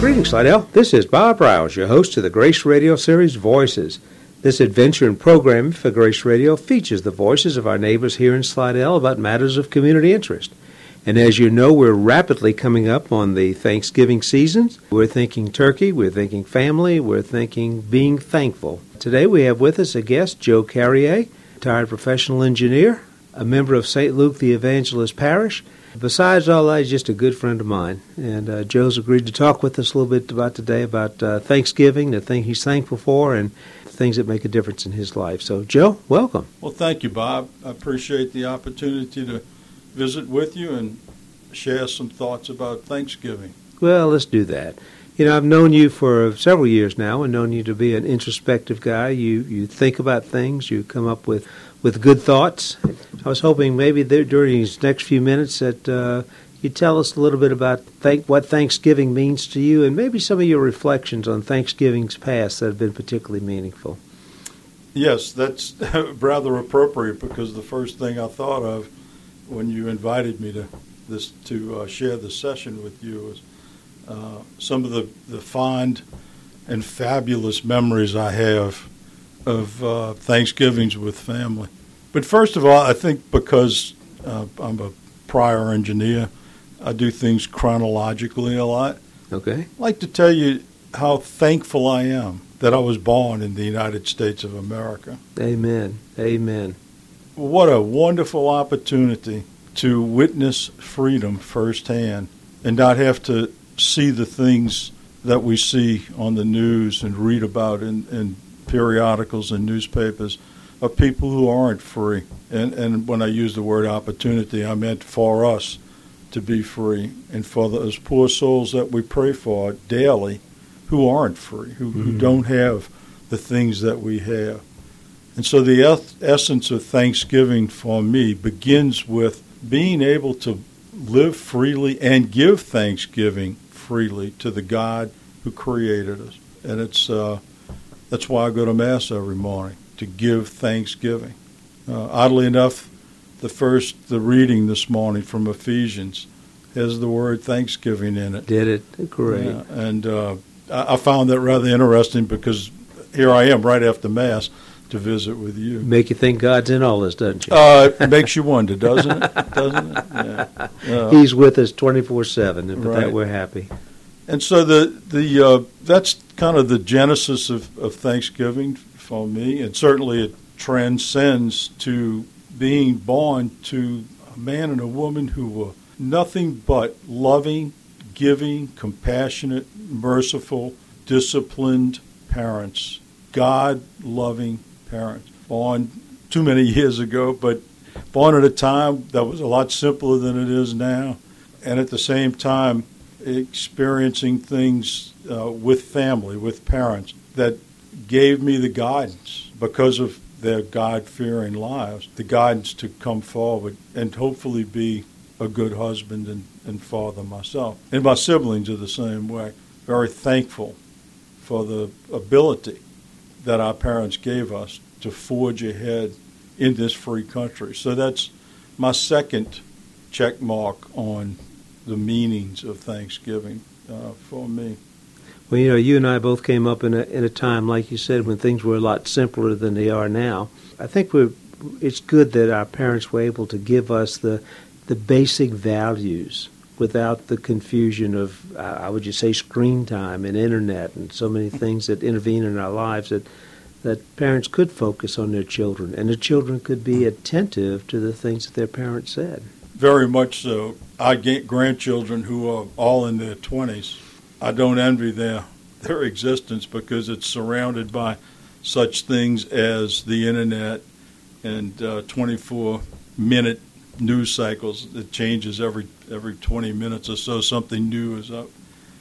Greetings, Slidell. This is Bob Rouse, your host of the Grace Radio series Voices. This adventure in programming for Grace Radio features the voices of our neighbors here in Slidell about matters of community interest. And as you know, we're rapidly coming up on the Thanksgiving seasons. We're thinking turkey, we're thinking family, we're thinking being thankful. Today we have with us a guest, Joe Carrier, retired professional engineer, a member of St. Luke the Evangelist Parish. Besides all that, he's just a good friend of mine. And Joe's agreed to talk with us a little bit about today, about Thanksgiving, the thing he's thankful for, and things that make a difference in his life. So, Joe, welcome. Well, thank you, Bob. I appreciate the opportunity to visit with you and share some thoughts about Thanksgiving. Well, let's do that. You know, I've known you for several years now and known you to be an introspective guy. You think about things. You come up with good thoughts. I was hoping maybe during these next few minutes that you'd tell us a little bit about what Thanksgiving means to you and maybe some of your reflections on Thanksgiving's past that have been particularly meaningful. Yes, that's rather appropriate because the first thing I thought of when you invited me to share this session with you was some of the fond and fabulous memories I have of Thanksgivings with family. But first of all, I think because I'm a prior engineer, I do things chronologically a lot. Okay. I'd like to tell you how thankful I am that I was born in the United States of America. Amen. Amen. What a wonderful opportunity to witness freedom firsthand and not have to see the things that we see on the news and read about in periodicals and newspapers of people who aren't free. And when I use the word opportunity, I meant for us to be free and for those poor souls that we pray for daily who aren't free, who don't have the things that we have. And so the essence of Thanksgiving for me begins with being able to live freely and give thanksgiving freely to the God who created us. And that's why I go to Mass every morning, to give thanksgiving. Oddly enough, the reading this morning from Ephesians has the word thanksgiving in it. Did it? Great. Yeah, and I found that rather interesting because here I am right after Mass to visit with you. Make you think God's in all this, doesn't you? It makes you wonder, doesn't it? Doesn't it? Yeah. He's with us 24/7, and for right. that we're happy. And so that's kind of the genesis of Thanksgiving for me, and certainly it transcends to being born to a man and a woman who were nothing but loving, giving, compassionate, merciful, disciplined parents, God-loving parents, born too many years ago, but born at a time that was a lot simpler than it is now, and at the same time experiencing things with family, with parents, that gave me the guidance because of their God-fearing lives, the guidance to come forward and hopefully be a good husband and father myself. And my siblings are the same way. Very thankful for the ability that our parents gave us to forge ahead in this free country. So that's my second check mark on the meanings of Thanksgiving for me. Well, you know, you and I both came up in a time, like you said, when things were a lot simpler than they are now. I think it's good that our parents were able to give us the basic values without the confusion of, I would just say, screen time and internet and so many things that intervene in our lives that parents could focus on their children, and the children could be attentive to the things that their parents said. Very much so. I get grandchildren who are all in their 20s. I don't envy their existence because it's surrounded by such things as the internet and 24-minute news cycles. It changes every 20 minutes or so. Something new is up.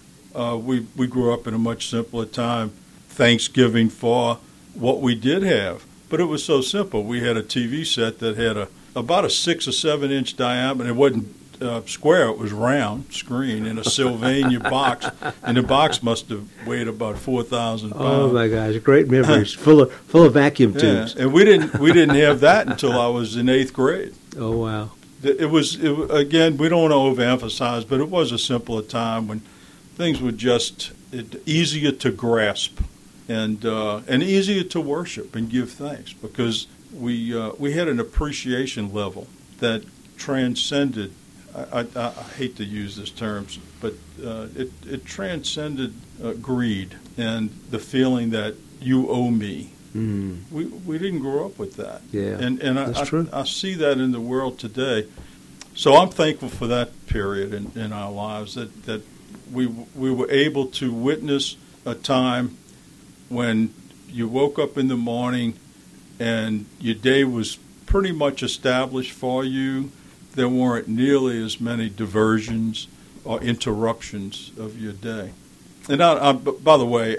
We grew up in a much simpler time. Thanksgiving for what we did have, but it was so simple. We had a TV set that had about a 6 or 7 inch diameter. It wasn't square; it was round screen in a Sylvania box, and the box must have weighed about 4,000 pounds. Oh my gosh, great memories, full of vacuum tubes. And we didn't have that until I was in 8th grade. Oh wow! It was again, we don't want to overemphasize, but it was a simpler time when things were just easier to grasp and easier to worship and give thanks, because we had an appreciation level that transcended. I hate to use this term, but it transcended greed and the feeling that you owe me. Mm. We didn't grow up with that. Yeah, and that's true. I see that in the world today. So I'm thankful for that period in our lives, that we were able to witness a time when you woke up in the morning and your day was pretty much established for you. There weren't nearly as many diversions or interruptions of your day. And by the way,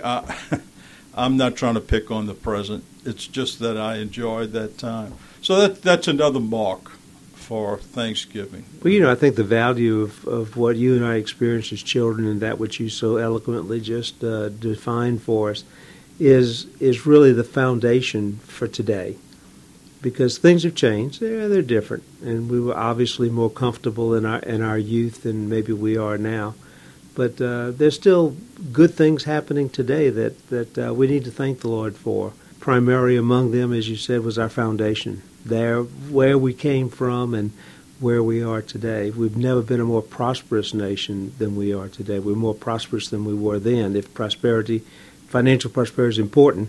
I'm not trying to pick on the present. It's just that I enjoyed that time. So that's another mark for Thanksgiving. Well, I think the value of what you and I experienced as children, and that which you so eloquently just defined for us, is really the foundation for today. Because things have changed, they're different, and we were obviously more comfortable in our youth than maybe we are now. But there's still good things happening today that we need to thank the Lord for. Primary among them, as you said, was our foundation. There, where we came from and where we are today. We've never been a more prosperous nation than we are today. We're more prosperous than we were then. If financial prosperity is important,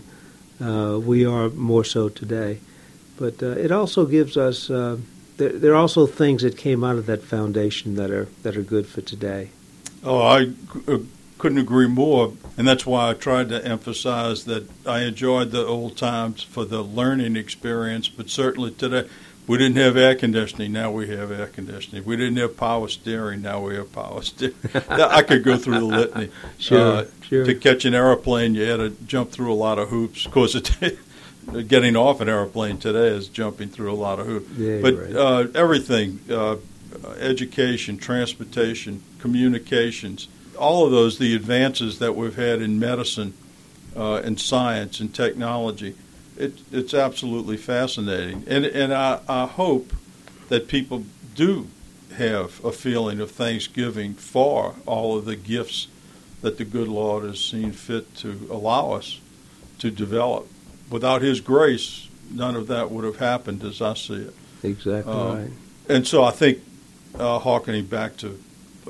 we are more so today. But it also gives us, there are also things that came out of that foundation that are good for today. Oh, I couldn't agree more, and that's why I tried to emphasize that I enjoyed the old times for the learning experience, but certainly today, we didn't have air conditioning, now we have air conditioning. We didn't have power steering, now we have power steering. I could go through the litany. Sure. To catch an airplane, you had to jump through a lot of hoops. Of course, getting off an airplane today is jumping through a lot of hoops. Yeah, but right. Everything, education, transportation, communications, all of those, the advances that we've had in medicine and science and technology, it's absolutely fascinating. And I hope that people do have a feeling of thanksgiving for all of the gifts that the good Lord has seen fit to allow us to develop. Without His grace, none of that would have happened as I see it. Exactly right. And so I think, harkening back to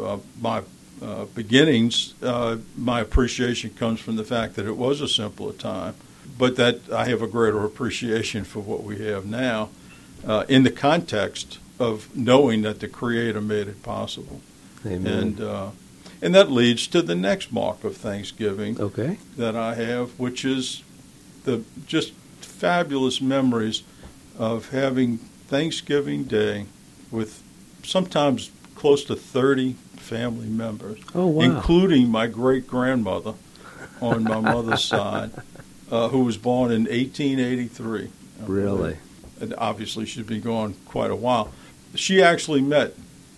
my beginnings, my appreciation comes from the fact that it was a simpler time, but that I have a greater appreciation for what we have now in the context of knowing that the Creator made it possible. Amen. And that leads to the next mark of Thanksgiving that I have, which is the just fabulous memories of having Thanksgiving Day with sometimes close to 30 family members, including my great-grandmother on my mother's side, who was born in 1883. Really? And obviously she's been gone quite a while. She actually met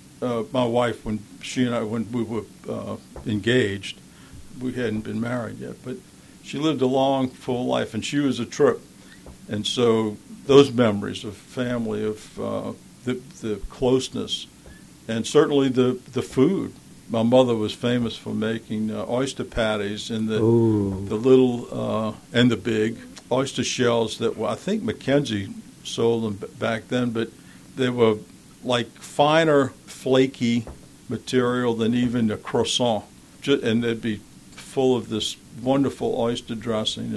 my wife when we were engaged. We hadn't been married yet, but she lived a long, full life, and she was a trip. And so those memories of family, of the closeness, and certainly the food. My mother was famous for making oyster patties in the little and the big oyster shells that were, I think Mackenzie sold them back then, but they were like finer, flaky material than even a croissant, and they'd be full of this wonderful oyster dressing.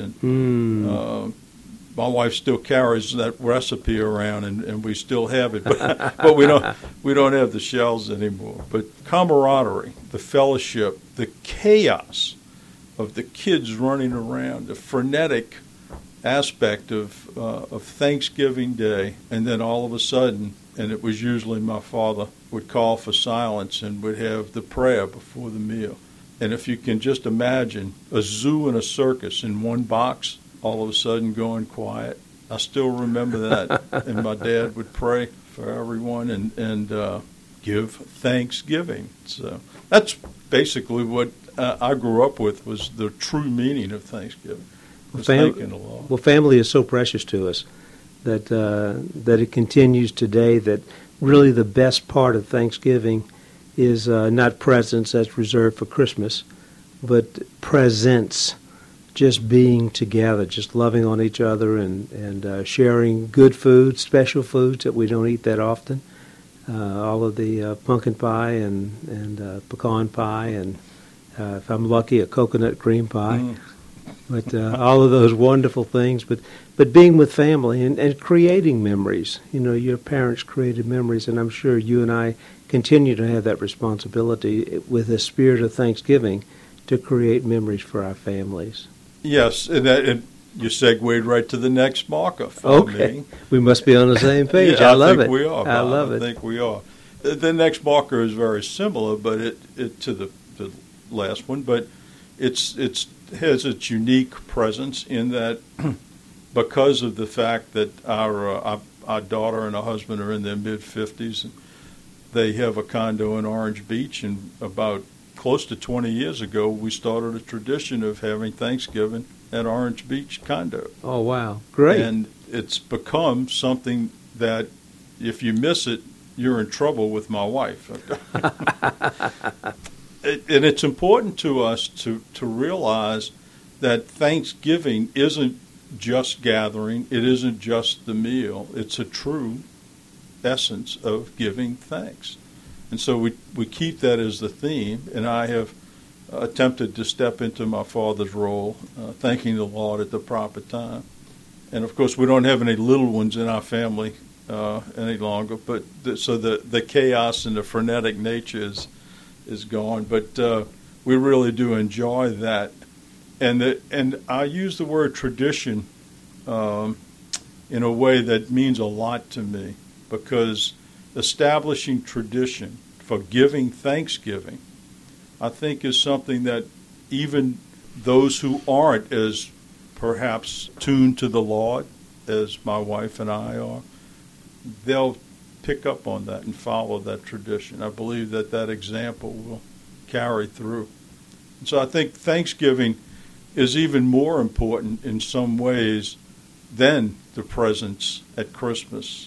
And my wife still carries that recipe around, and we still have it, but we don't have the shells anymore. But camaraderie, the fellowship, the chaos of the kids running around, the frenetic aspect of Thanksgiving Day, and then all of a sudden, and it was usually my father would call for silence and would have the prayer before the meal. And if you can just imagine a zoo and a circus in one box, all of a sudden going quiet. I still remember that. And my dad would pray for everyone and give thanksgiving. So that's basically what I grew up with, was the true meaning of Thanksgiving. Thanking the Lord. Well, family is so precious to us that it continues today, that really the best part of Thanksgiving is not presents, that's reserved for Christmas, but presents, just being together, just loving on each other and sharing good food, special foods that we don't eat that often. All of the pumpkin pie and pecan pie and, if I'm lucky, a coconut cream pie. Mm. But all of those wonderful things. But being with family and creating memories. You know, your parents created memories, and I'm sure you and I continue to have that responsibility with a spirit of Thanksgiving to create memories for our families. Yes, and you segued right to the next marker for me. We must be on the same page. Yeah, I love it. We are. I love it. I think we are. The next marker is very similar, but it to the last one, but it has its unique presence in that because of the fact that our daughter and her husband are in their mid-50s, they have a condo in Orange Beach, and about close to 20 years ago, we started a tradition of having Thanksgiving at Orange Beach condo. Oh, wow. Great. And it's become something that if you miss it, you're in trouble with my wife. And it's important to us to realize that Thanksgiving isn't just gathering. It isn't just the meal. It's a true essence of giving thanks. And so we keep that as the theme, and I have attempted to step into my father's role, thanking the Lord at the proper time. And, of course, we don't have any little ones in our family any longer, but so the chaos and the frenetic nature is gone. But we really do enjoy that. And I use the word tradition in a way that means a lot to me, because establishing tradition for giving Thanksgiving, I think, is something that even those who aren't as perhaps tuned to the Lord as my wife and I are, they'll pick up on that and follow that tradition. I believe that example will carry through. And so I think Thanksgiving is even more important in some ways than the presents at Christmas,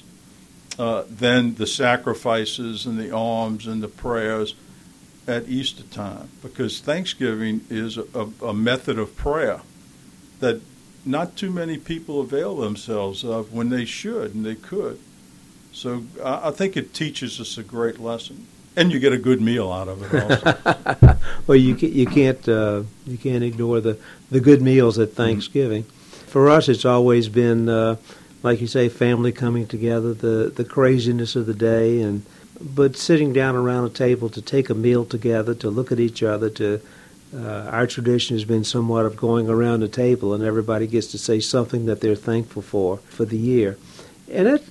than the sacrifices and the alms and the prayers at Easter time, because Thanksgiving is a method of prayer that not too many people avail themselves of when they should and they could. So I think it teaches us a great lesson, and you get a good meal out of it also. Well, you can't ignore the good meals at Thanksgiving. Mm-hmm. For us, it's always been, like you say, family coming together, the craziness of the day, but sitting down around a table to take a meal together, to look at each other. Our tradition has been somewhat of going around the table, and everybody gets to say something that they're thankful for the year, and it.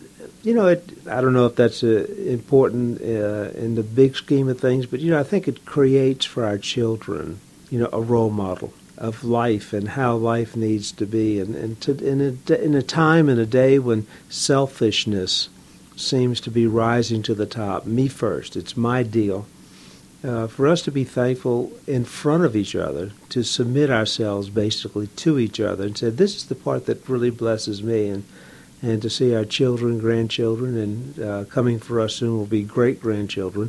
I don't know if that's important in the big scheme of things, but, I think it creates for our children, a role model of life and how life needs to be. And in a time and a day when selfishness seems to be rising to the top, me first, it's my deal, for us to be thankful in front of each other, to submit ourselves basically to each other and say, this is the part that really blesses me, and to see our children, grandchildren, and coming for us soon will be great-grandchildren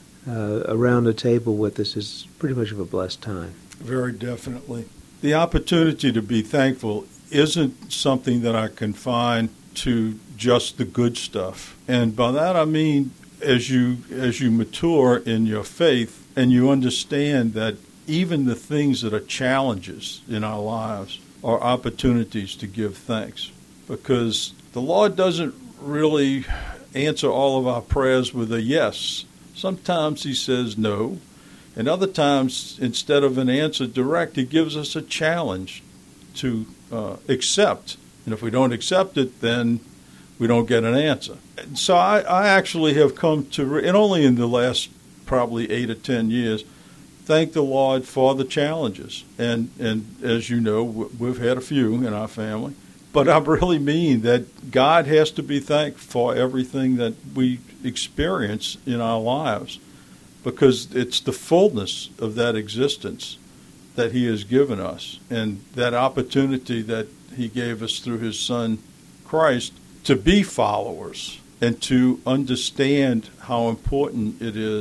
around the table with us is pretty much of a blessed time. Very definitely. The opportunity to be thankful isn't something that I confine to just the good stuff. And by that I mean as you mature in your faith and you understand that even the things that are challenges in our lives are opportunities to give thanks. Because the Lord doesn't really answer all of our prayers with a yes. Sometimes he says no. And other times, instead of an answer direct, he gives us a challenge to accept. And if we don't accept it, then we don't get an answer. And so I actually have come to, and only in the last probably 8 or 10 years, thank the Lord for the challenges. And as you know, we've had a few in our family. But I really mean that God has to be thanked for everything that we experience in our lives, because it's the fullness of that existence that he has given us, and that opportunity that he gave us through his Son, Christ, to be followers and to understand how important it is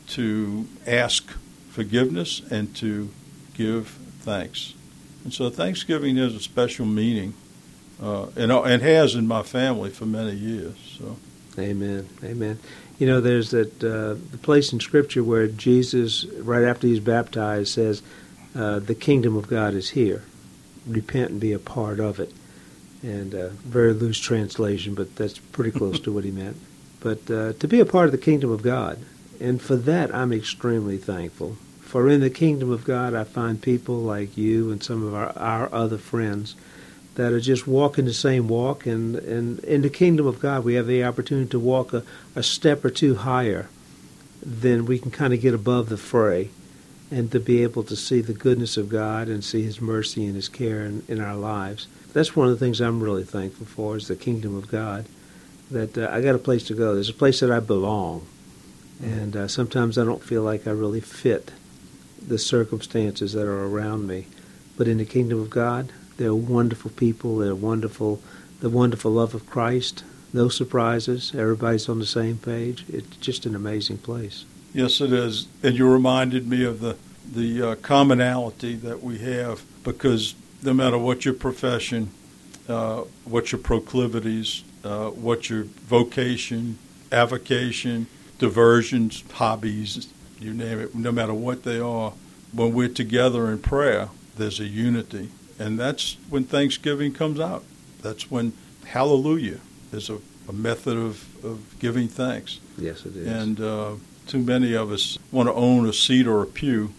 to ask forgiveness and to give thanks. And so Thanksgiving has a special meaning, and has in my family for many years. So, amen, amen. You know, there's that the place in Scripture where Jesus, right after he's baptized, says, "The kingdom of God is here. Repent and be a part of it." And very loose translation, but that's pretty close to what he meant. But to be a part of the kingdom of God, and for that I'm extremely thankful. For in the kingdom of God, I find people like you and some of our other friends that are just walking the same walk. And in the kingdom of God, we have the opportunity to walk a step or two higher. Then we can kind of get above the fray and to be able to see the goodness of God and see His mercy and His care in our lives. That's one of the things I'm really thankful for, is the kingdom of God, that I got a place to go. There's a place that I belong. And sometimes I don't feel like I really fit the circumstances that are around me. But in the kingdom of God, there are wonderful people. They're wonderful, the wonderful love of Christ. No surprises. Everybody's on the same page. It's just an amazing place. Yes, it is. And you reminded me of the commonality that we have, because no matter what your profession, what your proclivities, what your vocation, avocation, diversions, hobbies, you name it, no matter what they are, when we're together in prayer, there's a unity. And that's when Thanksgiving comes out. That's when hallelujah is a method of giving thanks. Yes, it is. And too many of us want to own a seat or a pew.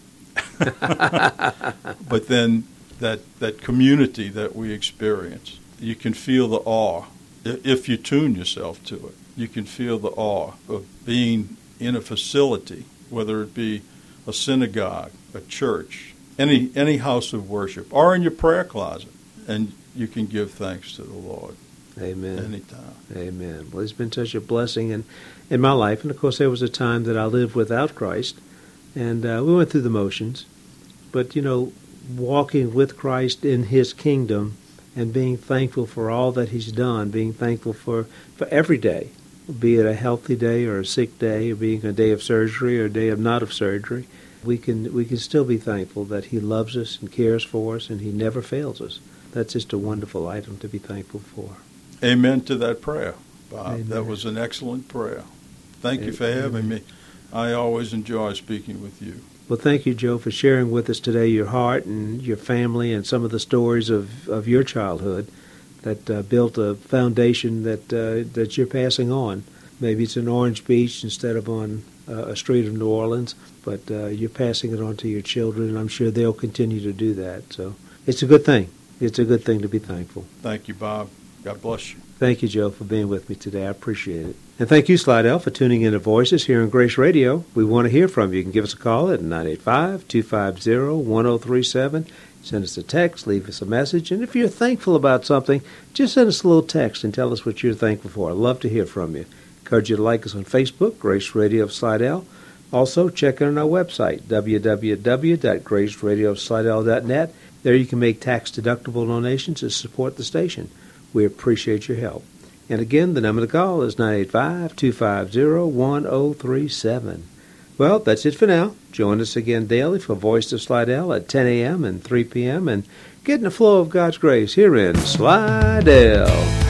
But then that community that we experience, you can feel the awe. If you tune yourself to it, you can feel the awe of being in a facility, whether it be a synagogue, a church, any house of worship, or in your prayer closet, and you can give thanks to the Lord. Amen. Anytime. Amen. Well, it's been such a blessing in my life. And, of course, there was a time that I lived without Christ, and we went through the motions. But, you know, walking with Christ in His kingdom and being thankful for all that He's done, being thankful for every day, be it a healthy day or a sick day, or being a day of surgery or a day of not of surgery, we can still be thankful that He loves us and cares for us, and He never fails us. That's just a wonderful item to be thankful for. Amen to that prayer, Bob. Amen. That was an excellent prayer. Thank you for having me. I always enjoy speaking with you. Well, thank you, Joe, for sharing with us today your heart and your family and some of the stories of your childhood that built a foundation that you're passing on. Maybe it's in Orange Beach instead of on a street of New Orleans, but you're passing it on to your children, and I'm sure they'll continue to do that. So it's a good thing. It's a good thing to be thankful. Thank you, Bob. God bless you. Thank you, Joe, for being with me today. I appreciate it. And thank you, Slidell, for tuning in to Voices here on Grace Radio. We want to hear from you. You can give us a call at 985-250-1037. Send us a text, leave us a message. And if you're thankful about something, just send us a little text and tell us what you're thankful for. I'd love to hear from you. Encourage you to like us on Facebook, Grace Radio of Slidell. Also, check out our website, www.graceradioslidell.net. There you can make tax-deductible donations to support the station. We appreciate your help. And again, the number to call is 985-250-1037. Well, that's it for now. Join us again daily for Voice of Slidell at 10 a.m. and 3 p.m. and get in the flow of God's grace here in Slidell.